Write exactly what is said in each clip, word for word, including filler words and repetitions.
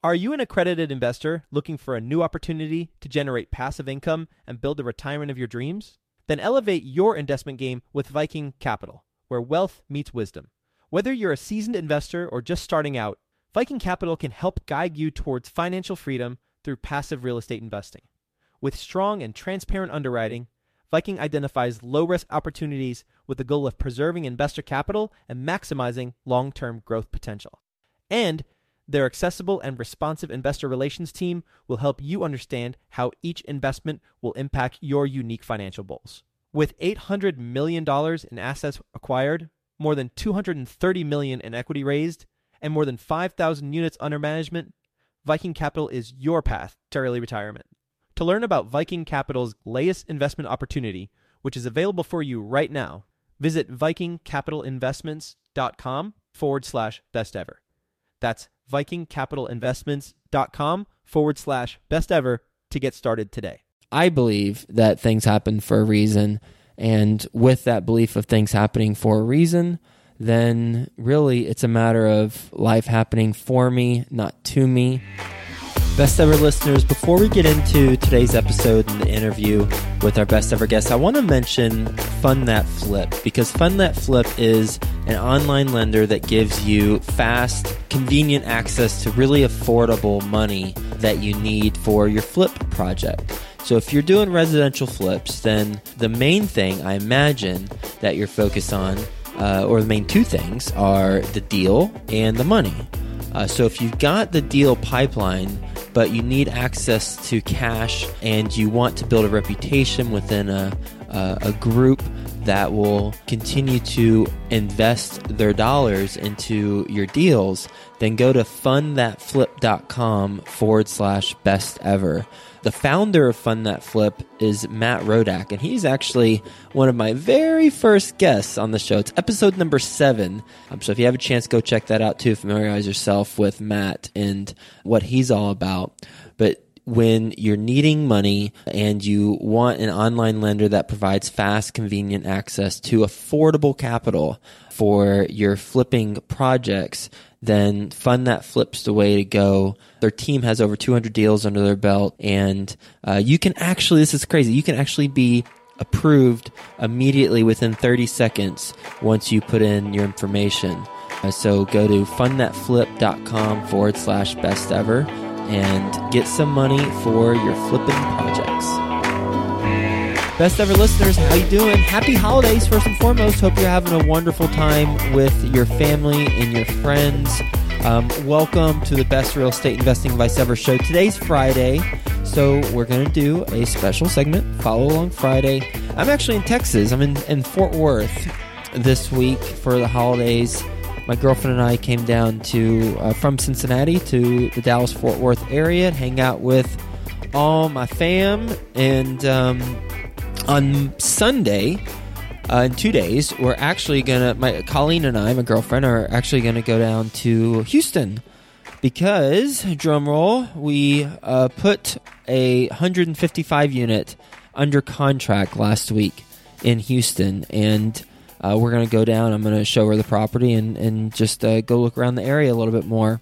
Are you an accredited investor looking for a new opportunity to generate passive income and build the retirement of your dreams? Then elevate your investment game with Viking Capital, where wealth meets wisdom. Whether you're a seasoned investor or just starting out, Viking Capital can help guide you towards financial freedom through passive real estate investing. With strong and transparent underwriting, Viking identifies low-risk opportunities with the goal of preserving investor capital and maximizing long-term growth potential. And their accessible and responsive investor relations team will help you understand how each investment will impact your unique financial goals. With eight hundred million dollars in assets acquired, more than two hundred thirty million dollars in equity raised, and more than five thousand units under management, Viking Capital is your path to early retirement. To learn about Viking Capital's latest investment opportunity, which is available for you right now, visit vikingcapitalinvestments.com forward slash best ever. That's vikingcapitalinvestments.com forward slash best ever to get started today. I believe that things happen for a reason, and with that belief of things happening for a reason, then really it's a matter of life happening for me, not to me. Best ever listeners, before we get into today's episode and the interview with our best ever guest, I want to mention Fund That Flip, because Fund That Flip is an online lender that gives you fast, convenient access to really affordable money that you need for your flip project. So if you're doing residential flips, then the main thing I imagine that you're focused on, uh, or the main two things, are the deal and the money. Uh, so if you've got the deal pipeline, but you need access to cash and you want to build a reputation within a, a, a group that will continue to invest their dollars into your deals, then go to fundthatflip.com forward slash best ever. The founder of Fund That Flip is Matt Rodak, and he's actually one of my very first guests on the show. It's episode number seven. Um, so if you have a chance, go check that out too. Familiarize yourself with Matt and what he's all about. But when you're needing money and you want an online lender that provides fast, convenient access to affordable capital for your flipping projects, then Fund That Flip's the way to go. Their team has over two hundred deals under their belt, and uh, you can actually, this is crazy, you can actually be approved immediately within thirty seconds once you put in your information. Uh, so go to fundthatflip.com forward slash best ever and get some money for your flipping projects. Best ever listeners, how you doing? Happy holidays first and foremost. Hope you're having a wonderful time with your family and your friends. Um, welcome to the Best Real Estate Investing Advice Ever show. Today's Friday, so we're going to do a special segment, Follow Along Friday. I'm actually in Texas. I'm in, in Fort Worth this week for the holidays. My girlfriend and I came down to uh, from Cincinnati to the Dallas-Fort Worth area to hang out with all my fam. And um, on Sunday, uh, in two days, we're actually going to, my Colleen and I, my girlfriend, are actually going to go down to Houston because, drum roll, we uh, put a one hundred fifty-five unit under contract last week in Houston. And Uh, we're going to go down. I'm going to show her the property and, and just uh, go look around the area a little bit more.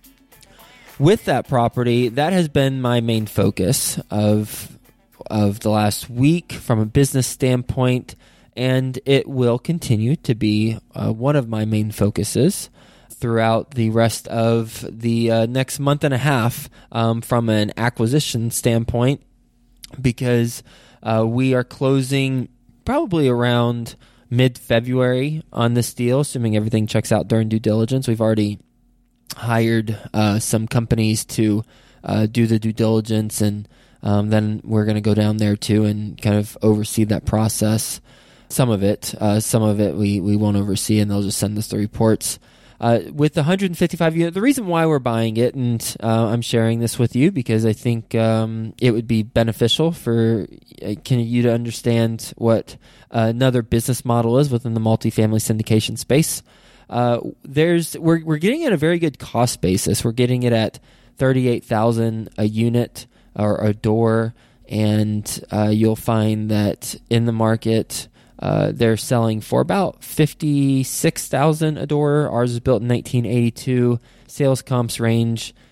With that property, that has been my main focus of, of the last week from a business standpoint, and it will continue to be uh, one of my main focuses throughout the rest of the uh, next month and a half um, from an acquisition standpoint, because uh, we are closing probably around mid-February on this deal, assuming everything checks out during due diligence. We've already hired uh, some companies to uh, do the due diligence, and um, then we're going to go down there too and kind of oversee that process. Some of it, uh, some of it we, we won't oversee, and they'll just send us the reports. Uh, with the one hundred fifty-five unit, the reason why we're buying it, and uh, I'm sharing this with you because I think um, it would be beneficial for uh, can you to understand what uh, another business model is within the multifamily syndication space. Uh, there's we're we're getting at a very good cost basis. We're getting it at thirty-eight thousand dollars a unit or a door, and uh, you'll find that in the market, Uh, they're selling for about fifty-six thousand dollars a door. Ours was built in nineteen eighty-two. Sales comps range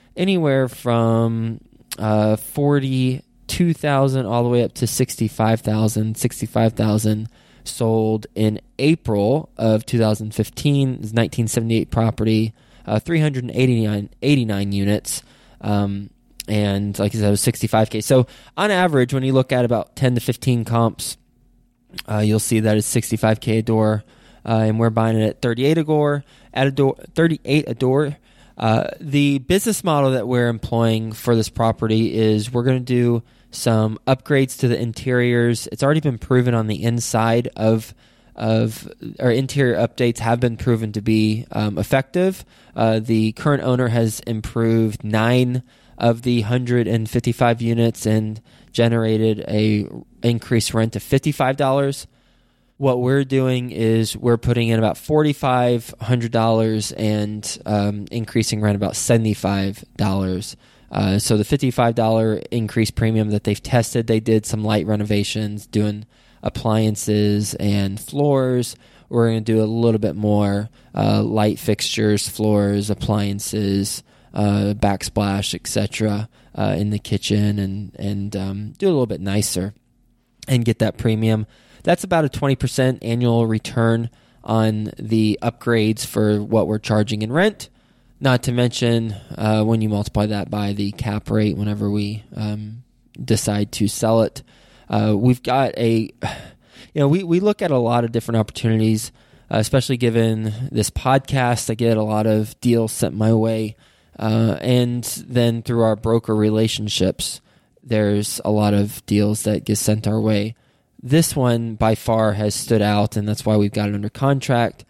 anywhere from uh, forty-two thousand all the way up to sixty-five thousand. sixty-five thousand sold in April of two thousand fifteen. It's nineteen seventy-eight property, uh, three hundred eighty-nine, eighty-nine units. Um, and like I said, it was sixty-five K. So on average, when you look at about ten to fifteen comps, uh, you'll see that it's sixty-five K a door. Uh, and we're buying it at thirty-eight a door, at a door, thirty-eight a door. Uh, the business model that we're employing for this property is we're going to do some upgrades to the interiors. It's already been proven on the inside of of our interior updates have been proven to be um, effective. Uh, the current owner has improved nine of the one hundred fifty-five units and generated a increased rent of fifty-five dollars. What we're doing is we're putting in about forty-five hundred dollars and um, increasing rent about seventy-five dollars. Uh, so the fifty-five dollars increased premium that they've tested, they did some light renovations, doing appliances and floors. We're going to do a little bit more uh, light fixtures, floors, appliances, uh, backsplash, et cetera, uh, in the kitchen, and and um, do a little bit nicer and get that premium. That's about a twenty percent annual return on the upgrades for what we're charging in rent. Not to mention uh, when you multiply that by the cap rate whenever we um, decide to sell it. Uh, we've got a, you know, we, we look at a lot of different opportunities, uh, especially given this podcast. I get a lot of deals sent my way. Uh, and then through our broker relationships, there's a lot of deals that get sent our way. This one by far has stood out, and that's why we've got it under contract.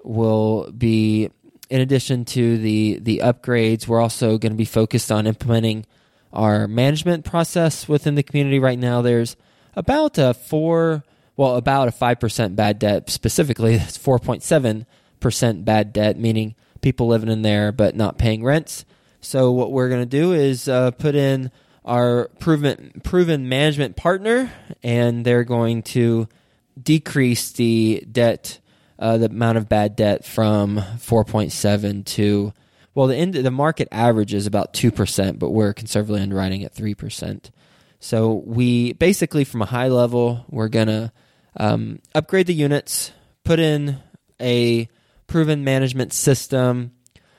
Will be, in addition to the, the upgrades, we're also going to be focused on implementing our management process within the community. Right now, there's about a four, well, about a five percent bad debt. Specifically, that's four point seven percent bad debt, meaning people living in there but not paying rents. So what we're going to do is uh, put in our proven proven management partner, and they're going to decrease the debt, uh, the amount of bad debt from four point seven to, well, the end, the market average is about two percent, but we're conservatively underwriting at three percent. So we basically, from a high level, we're going to um, upgrade the units, put in a proven management system,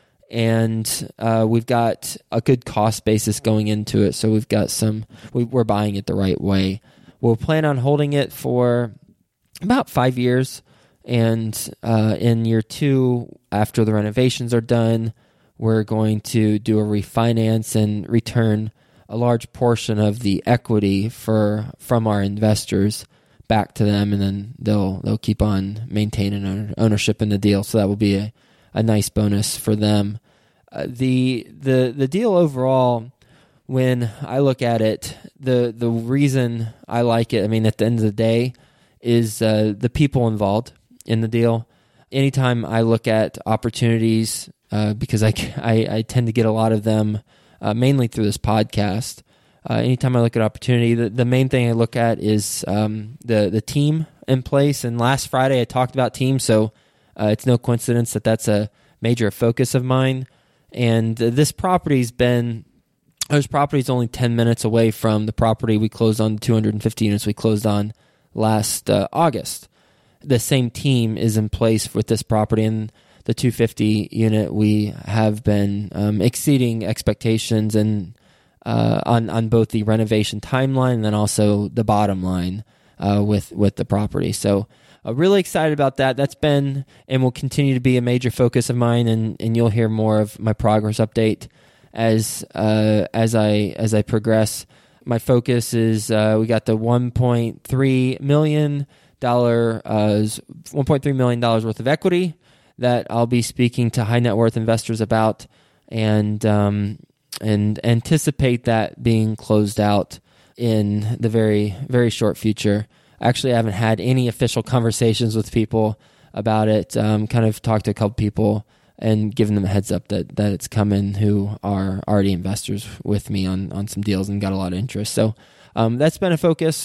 and uh, we've got a good cost basis going into it. So we've got some, we, we're buying it the right way. We'll plan on holding it for about five years. And uh, in year two, after the renovations are done, we're going to do a refinance and return a large portion of the equity for from our investors back to them, and then they'll they'll keep on maintaining ownership in the deal. So that will be a, a nice bonus for them. Uh, the the the deal overall, when I look at it, the the reason I like it, I mean, at the end of the day, is uh, the people involved in the deal. Anytime I look at opportunities, uh, because I, I, I tend to get a lot of them, uh, mainly through this podcast. Uh, anytime I look at opportunity, the, the main thing I look at is um, the the team in place. And last Friday I talked about team, so uh, it's no coincidence that that's a major focus of mine. And uh, this property's been, this property's only ten minutes away from the property we closed on, two hundred fifty units we closed on last uh, August. The same team is in place with this property, and the two hundred fifty unit we have been um, exceeding expectations and uh, on on both the renovation timeline and then also the bottom line uh, with with the property. So uh, really excited about that. That's been and will continue to be a major focus of mine, and, and you'll hear more of my progress update as uh, as I as I progress. My focus is uh, we got the one point three million dollar uh, one point three million dollars worth of equity that I'll be speaking to high net worth investors about, and um, and anticipate that being closed out in the very, very short future. Actually, I haven't had any official conversations with people about it. Um, kind of talked to a couple people and given them a heads up that, that it's coming, who are already investors with me on, on some deals and got a lot of interest. So um, that's been a focus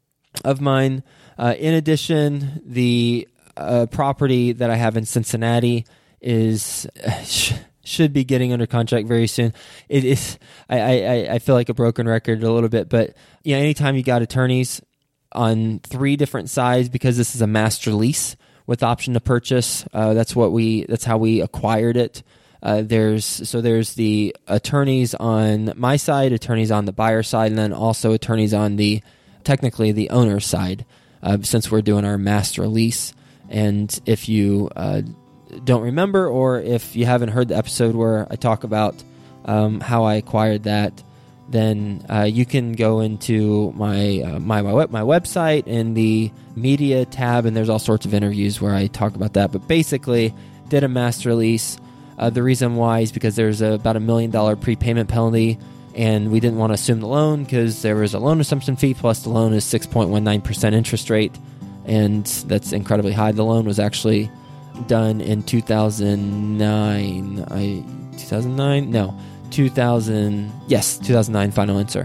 of mine. Uh, in addition, the uh, property that I have in Cincinnati is should be getting under contract very soon. It is, I, I, I feel like a broken record a little bit, but you know, anytime you got attorneys on three different sides, because this is a master lease with option to purchase, uh, that's what we, that's how we acquired it. Uh, there's, so there's the attorneys on my side, attorneys on the buyer side, and then also attorneys on the, technically the owner side, uh, since we're doing our master lease. And if you, uh, don't remember, or if you haven't heard the episode where I talk about um, how I acquired that, then uh, you can go into my, uh, my my my website in the media tab, and there's all sorts of interviews where I talk about that. But basically, did a master lease. Uh, the reason why is because there's a, about a million dollar prepayment penalty, and we didn't want to assume the loan because there was a loan assumption fee, plus the loan is six point one nine percent interest rate, and that's incredibly high. The loan was actually done in two thousand nine. I two thousand nine? No, two thousand. Yes, two thousand nine final answer.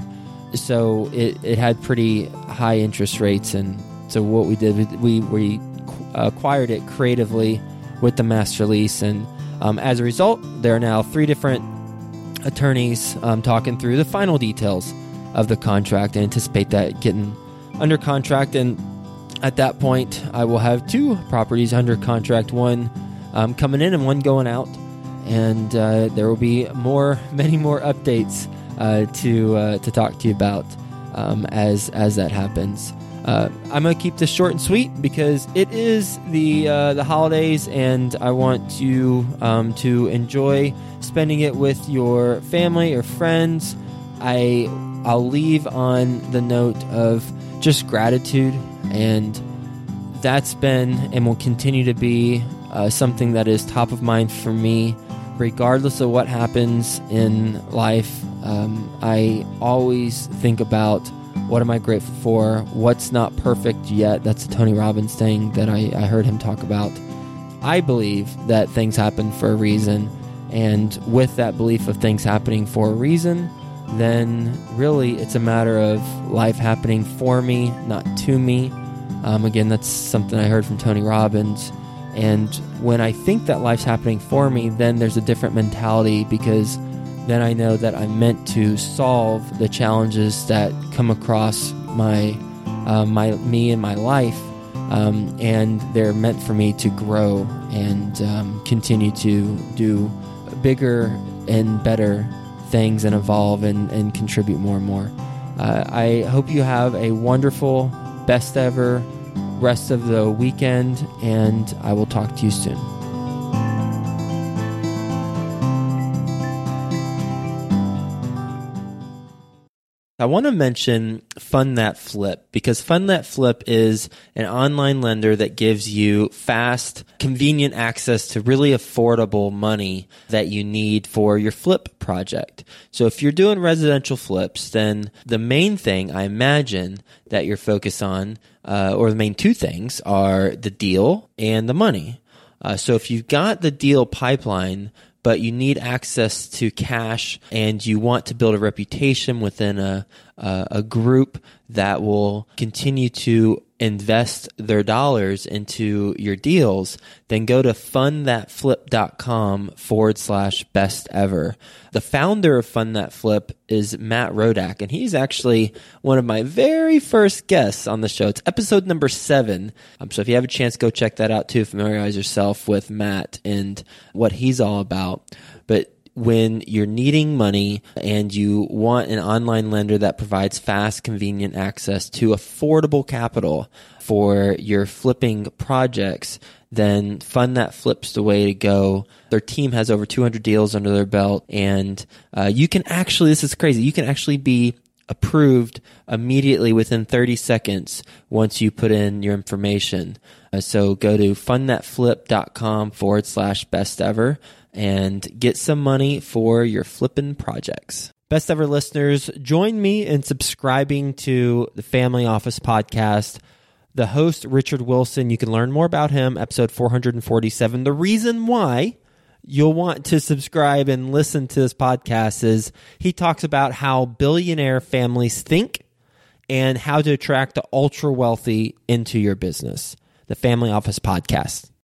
So it, it had pretty high interest rates, and so what we did, we we acquired it creatively with the master lease, and um, as a result, there are now three different attorneys um, talking through the final details of the contract. I anticipate that getting under contract, and at that point, I will have two properties under contract, one um, coming in and one going out. And uh, there will be more, many more updates uh, to uh, to talk to you about um, as as that happens. Uh, I'm going to keep this short and sweet because it is the uh, the holidays, and I want you um, to enjoy spending it with your family or friends. I I'll leave on the note of just gratitude. And that's been and will continue to be uh, something that is top of mind for me, regardless of what happens in life. Um, I always think about what am I grateful for, what's not perfect yet. That's a Tony Robbins thing that I, I heard him talk about. I believe that things happen for a reason, and with that belief of things happening for a reason, then really it's a matter of life happening for me, not to me. Um, again, that's something I heard from Tony Robbins. And when I think that life's happening for me, then there's a different mentality, because then I know that I'm meant to solve the challenges that come across my, uh, my me and my life, um, and they're meant for me to grow and um, continue to do bigger and better things and evolve and, and contribute more and more. Uh, I hope you have a wonderful, best ever rest of the weekend, and I will talk to you soon. I want to mention Fund That Flip, because Fund That Flip is an online lender that gives you fast, convenient access to really affordable money that you need for your flip project. So if you're doing residential flips, then the main thing I imagine that you're focused on, uh, or the main two things, are the deal and the money. Uh, so if you've got the deal pipeline, but you need access to cash, and you want to build a reputation within a, a, a group that will continue to invest their dollars into your deals, then go to fundthatflip.com forward slash best ever. The founder of Fund That Flip is Matt Rodak, and he's actually one of my very first guests on the show. It's episode number seven. Um, so if you have a chance, go check that out too. Familiarize yourself with Matt and what he's all about. But when you're needing money and you want an online lender that provides fast, convenient access to affordable capital for your flipping projects, then Fund That Flip's the way to go. Their team has over two hundred deals under their belt, and uh, you can actually, this is crazy, you can actually be approved immediately within thirty seconds once you put in your information. Uh, so go to fundthatflip.com forward slash best ever and get some money for your flipping projects. Best ever listeners, join me in subscribing to the Family Office podcast. The host, Richard Wilson, you can learn more about him, episode four forty-seven. The reason why you'll want to subscribe and listen to this podcast is he talks about how billionaire families think and how to attract the ultra wealthy into your business. The Family Office podcast.